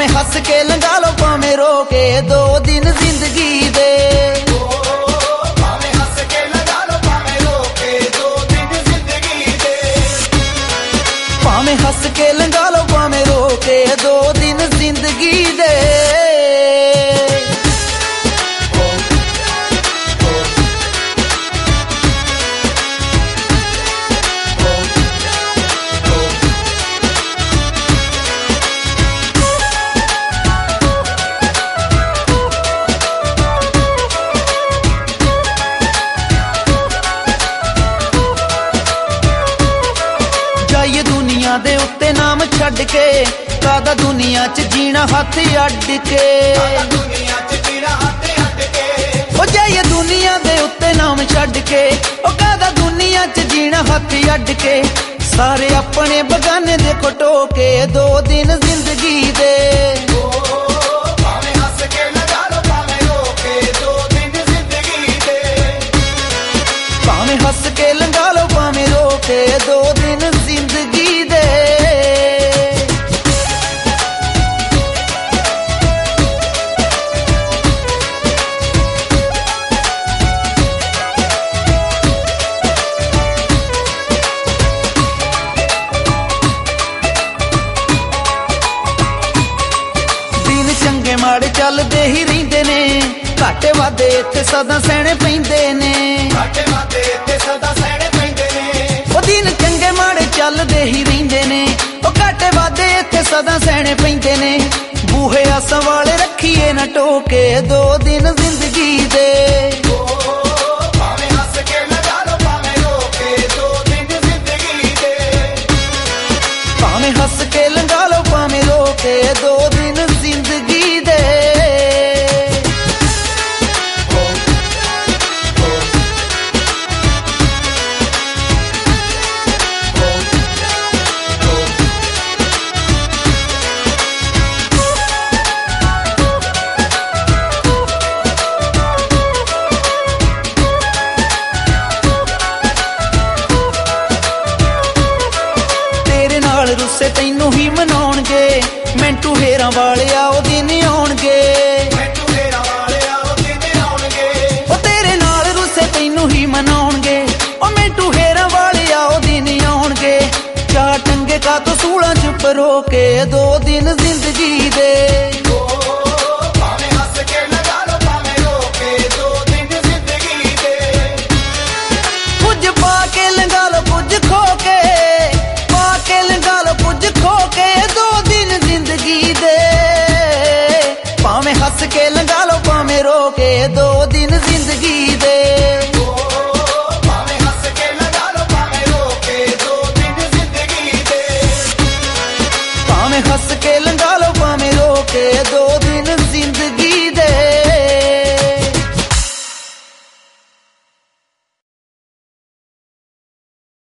भावें हस के लंघा लो भावें रो के, 2 दिन जिंदगी दे। भावें हस के लंघा लो भावें रो के, 2 दिन जिंदगी दे। भावें हस के लंघा लो भावें रो के, 2 दिन जिंदगी दे। जाइए दुनिया दे उत्ते नाम छड़ के, कादा दुनिया च जीना हथ अड्ड के। ओ जाइए दुनिया दे उत्ते नाम छड़ के, ओ कादा दुनिया च जीना हथ अड्ड के। सारे अपने बगाने दे खटो के, 2 दिन जिंदगी दे। भावें हस के लंघा लो भावें रो के, 2 दिन जिंदगी दे। भावें हस के लंघा लो भावें रो के, 2 दिन जिंदगी दे। दिन चंगे माड़े चलदे ही रहिंदे ने, घाटे वादे इत्थे सदा सहने पैंदे ने। घाटे वादे इत्थे सदा सहने पैंदे ने। ओ दिन चंगे माड़े चलदे ही रहिंदे ने, ओ घाटे वादे इत्थे सदा सहने पैंदे ने। बूहे आसां वाले रखिए ना टोके, 2 दिन जिंदगी दे। भावें हस के लंघा लो भावें रो के, 2 दिन जिंदगी दे। भावें हस के लंघा लो भावें रो के, 2 दिन जिंदगी दे। रुस्से तैनू ही मनाउणगे, मैंटू हेरां वाले आओ दिन आउणगे। ओ तेरे नाल रुस्से तैनू ही मनाउणगे, ओ मैंटू हेरां वाले आओ दिन आउणगे। 4 टंगे का तो सूलां च परो के, 2 दिन जिंदगी दे।